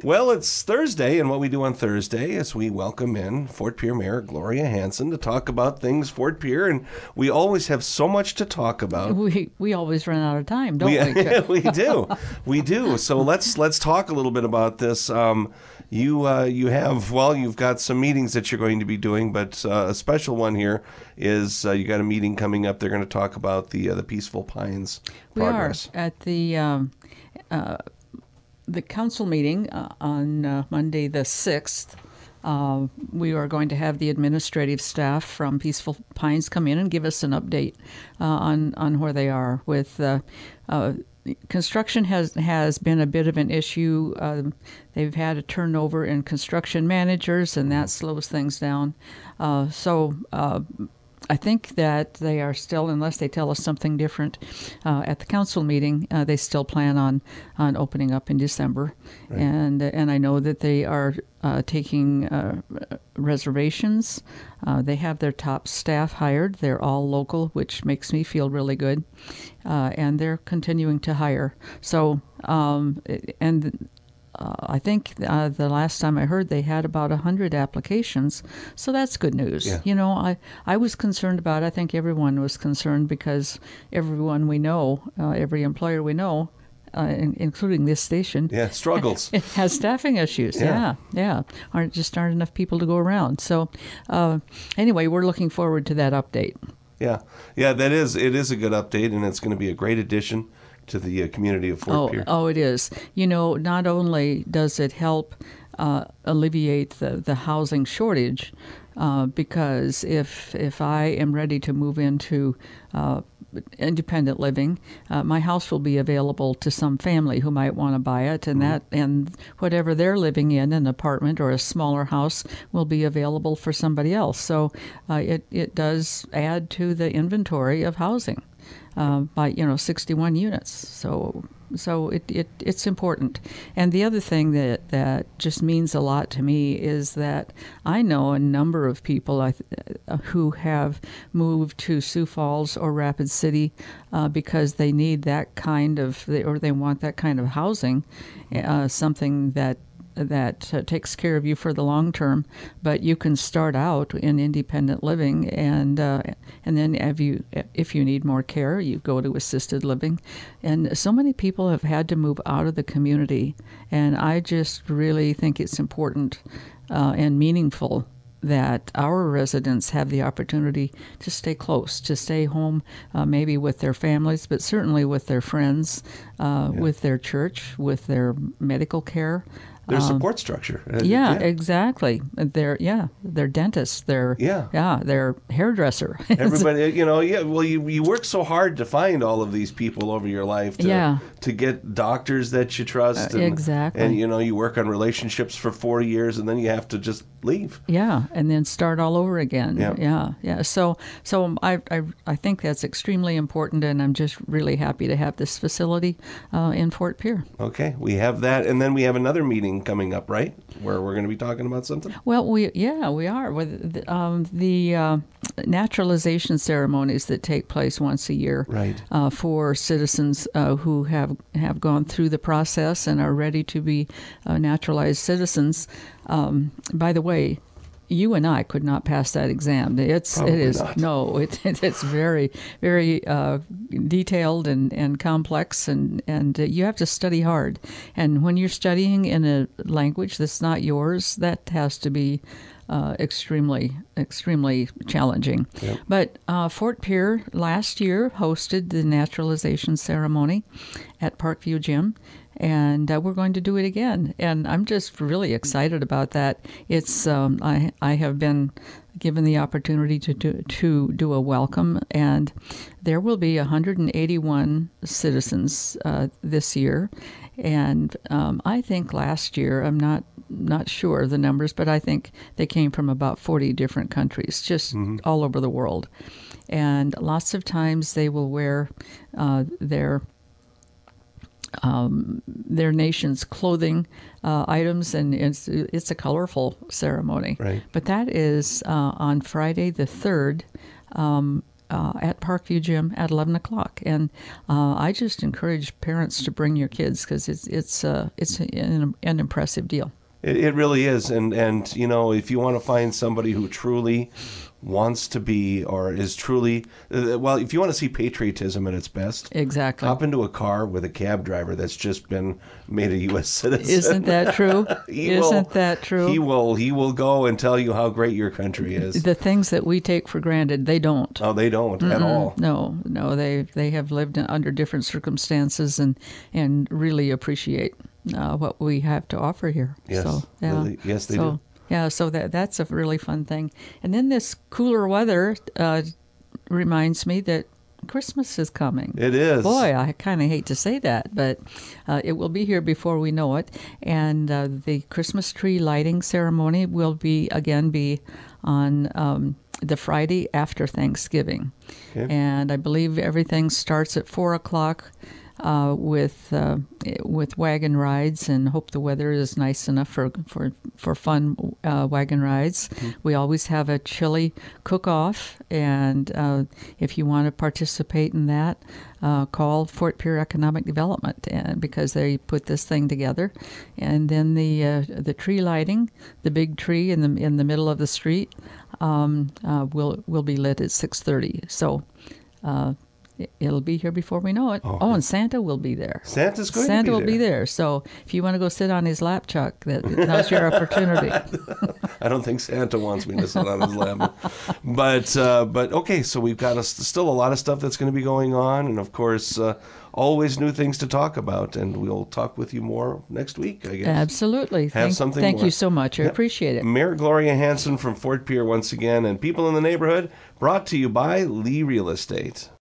Well, it's Thursday, and what we do on Thursday is we welcome in Fort Pierre Mayor Gloria Hanson to talk about things Fort Pierre, and we always have so much to talk about. We always run out of time, don't we? We do. So let's talk a little bit about this. You've got some meetings that you're going to be doing, but a special one here is you got a meeting coming up. They're going to talk about the Peaceful Pines progress. We are at the council meeting on Monday the 6th. We are going to have the administrative staff from Peaceful Pines come in and give us an update on where they are with construction. Has been a bit of an issue. They've had a turnover in construction managers, and that slows things down. I think that they are still, unless they tell us something different at the council meeting, they still plan on opening up in December. Right. And I know that they are taking reservations. They have their top staff hired. They're all local, which makes me feel really good. And they're continuing to hire. So, I think the last time I heard they had about 100 applications, so that's good news. Yeah. You know, I was concerned about it. I think everyone was concerned because everyone we know, every employer we know, including this station, struggles. It has staffing issues. Yeah. Aren't enough people to go around. So anyway, we're looking forward to that update. Yeah, it is a good update, and it's going to be a great addition to the community of Fort Pierre. Oh, it is. You know, not only does it help alleviate the housing shortage, because if I am ready to move into independent living, my house will be available to some family who might want to buy it, and and whatever they're living in, an apartment or a smaller house, will be available for somebody else. So it does add to the inventory of housing. By 61 units, so it's important. And the other thing that just means a lot to me is that I know a number of people who have moved to Sioux Falls or Rapid City because they need that kind of, or they want that kind of housing, something that takes care of you for the long term, but you can start out in independent living, and then if you need more care, you go to assisted living. And so many people have had to move out of the community, and I just really think it's important and meaningful that our residents have the opportunity to stay close, to stay home, maybe with their families, but certainly with their friends, with their church, with their medical care. Their support structure. Exactly. Their dentist, their hairdresser. Everybody, well, you work so hard to find all of these people over your life to get doctors that you trust. Exactly. And, you work on relationships for 4 years, and then you have to just leave. Yeah, and then start all over again. Yeah. So I think that's extremely important, and I'm just really happy to have this facility in Fort Pierre. Okay, we have that, and then we have another meeting coming up, right? Where we're going to be talking about something? Well, we are with the naturalization ceremonies that take place once a year, right? For citizens who have gone through the process and are ready to be naturalized citizens. By the way, you and I could not pass that exam. It's very, very detailed and complex, and you have to study hard. And when you're studying in a language that's not yours, that has to be extremely, extremely challenging. Yep. But Fort Pierre last year hosted the naturalization ceremony at Parkview Gym. And we're going to do it again. And I'm just really excited about that. It's I have been given the opportunity to do a welcome, and there will be 181 citizens this year. And I think last year, I'm not sure of the numbers, but I think they came from about 40 different countries, just all over the world. And lots of times they will wear their nation's clothing items, and it's a colorful ceremony. Right. But that is on Friday the 3rd at Parkview Gym at 11 o'clock. And I just encourage parents to bring your kids because it's an impressive deal. It really is. And you know, if you want to find somebody who truly wants to be or is truly, well, if you want to see patriotism at its best, exactly, hop into a car with a cab driver that's just been made a U.S. citizen. Isn't that true? That true? He will go and tell you how great your country is. The things that we take for granted, they don't. Oh, they don't at all. No, they have lived under different circumstances and really appreciate what we have to offer here. Yes, so, yeah. really, yes, they do. Yeah, so that's a really fun thing. And then this cooler weather reminds me that Christmas is coming. It is. Boy, I kind of hate to say that, but it will be here before we know it. And the Christmas tree lighting ceremony will be on the Friday after Thanksgiving. Okay. And I believe everything starts at 4 o'clock. With wagon rides, and hope the weather is nice enough for fun wagon rides. Mm-hmm. We always have a chili cook-off, and if you want to participate in that, call Fort Pierre Economic Development, and because they put this thing together. And then the tree lighting, the big tree in the middle of the street, will be lit at 6:30. So. It'll be here before we know it. Oh, and Santa will be there. Santa will be there. So if you want to go sit on his lap, Chuck, now's your opportunity. I don't think Santa wants me to sit on his lap. But okay, so we've got still a lot of stuff that's going to be going on. And, of course, always new things to talk about. And we'll talk with you more next week, I guess. Absolutely. Thank you so much. I appreciate it. Mayor Gloria Hansen from Fort Pierre once again. And people in the neighborhood, brought to you by Lee Real Estate.